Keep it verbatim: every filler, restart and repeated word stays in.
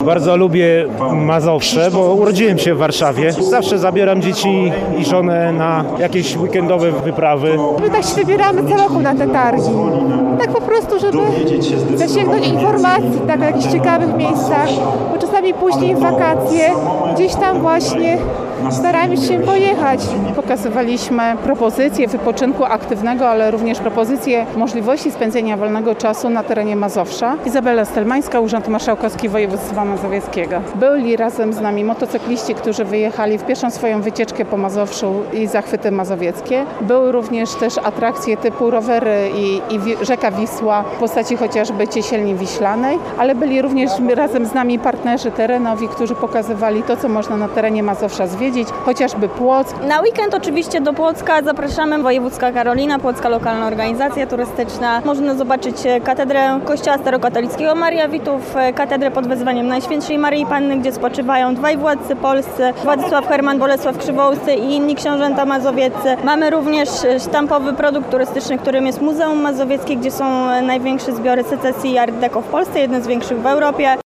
Bardzo lubię Mazowsze, bo urodziłem się w Warszawie. Zawsze zabieram dzieci i żonę na jakieś weekendowe wyprawy. My tak się wybieramy co roku na te targi. Tak po prostu, żeby zasięgnąć informacji tak, o jakichś ciekawych miejscach, bo czasami później w wakacje gdzieś tam właśnie staramy się pojechać. Pokazywaliśmy propozycje wypoczynku aktywnego, ale również propozycje możliwości spędzenia wolnego czasu na terenie Mazowsza. Izabela Stelmańska, Urząd Marszałkowski Województwa Mazowieckiego. Byli razem z nami motocykliści, którzy wyjechali w pierwszą swoją wycieczkę po Mazowszu i zachwyty mazowieckie. Były również też atrakcje typu rowery i, i rzeka Wisła w postaci chociażby Ciesielni Wiślanej, ale byli również razem z nami partnerzy terenowi, którzy pokazywali to, co można na terenie Mazowsza zwiedzić, chociażby Płock. Na weekend oczywiście do Płocka zapraszamy. Wojewódzka Karolina, Płocka Lokalna Organizacja Turystyczna. Można zobaczyć katedrę Kościoła Starokatolickiego Maria Witów, katedrę pod wezwaniem Najświętszej Maryi Panny, gdzie spoczywają dwaj władcy polscy, Władysław Herman, Bolesław Krzywousty i inni książęta mazowieccy. Mamy również sztampowy produkt turystyczny, którym jest Muzeum Mazowieckie, gdzie są największe zbiory secesji i art deco w Polsce, jeden z większych w Europie.